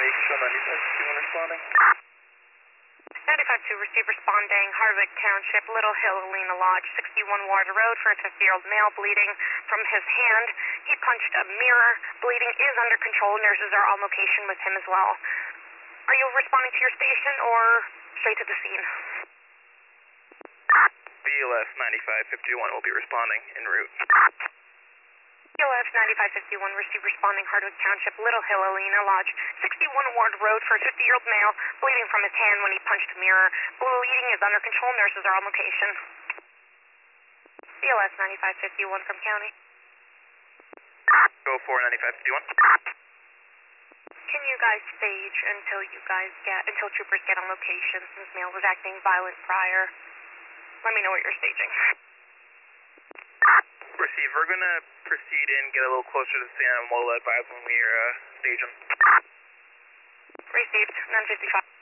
County, Control 9551 responding. 95-2, receive responding, Hardwick Township, Little Hill, Alina Lodge, 61 Ward Road for a 50-year-old male bleeding from his hand. He punched a mirror. Bleeding is under control. Nurses are on location with him as well. Are you responding to your station or straight to the scene? BLS 9551 will be responding en route. BLS 9551, receive responding, Hardwick Township, Little Hill, Alina Lodge, 61 Ward Road for a 50-year-old male bleeding from his hand when he punched a mirror. Bleeding is under control. Nurses are on location. BLS 9551 from County. Go for 9551. Can you guys stage until troopers get on location since male was acting violent prior? Let me know what you're staging. Receive. We're going to proceed and get a little closer to the scene and we'll advise when we stage them. Received. 955.